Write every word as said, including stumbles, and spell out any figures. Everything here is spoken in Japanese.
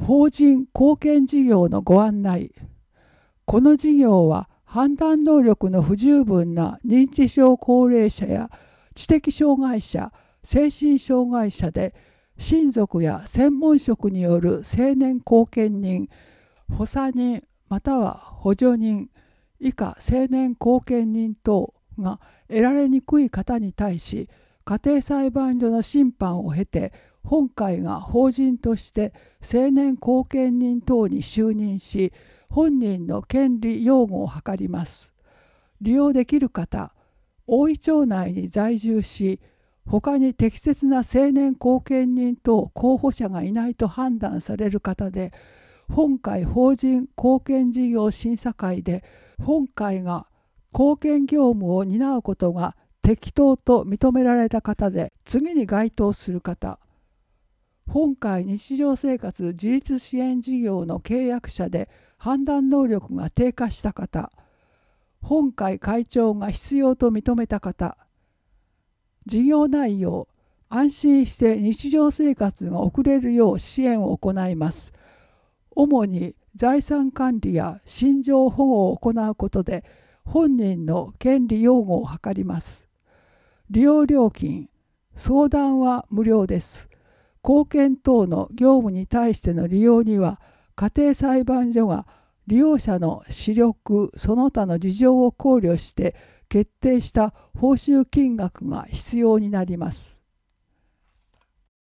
法人貢献事業のご案内。この事業は判断能力の不十分な認知症高齢者や知的障害者、精神障害者で親族や専門職による青年後見人、補佐人または補助人以下青年後見人等が得られにくい方に対し、家庭裁判所の審判を経て本会が法人として青年後見人等に就任し、本人の権利擁護を図ります。利用できる方、大井町内に在住し、他に適切な青年後見人等候補者がいないと判断される方で、本会法人貢献事業審査会で本会が貢献業務を担うことが適当と認められた方で、次に該当する方、本会日常生活自立支援事業の契約者で判断能力が低下した方、本会会長が必要と認めた方、事業内容、安心して日常生活が送れるよう支援を行います。主に財産管理や心情保護を行うことで、本人の権利擁護を図ります。利用料金、相談は無料です。貢献等の業務に対しての利用には、家庭裁判所が利用者の視力その他の事情を考慮して決定した報酬金額が必要になります。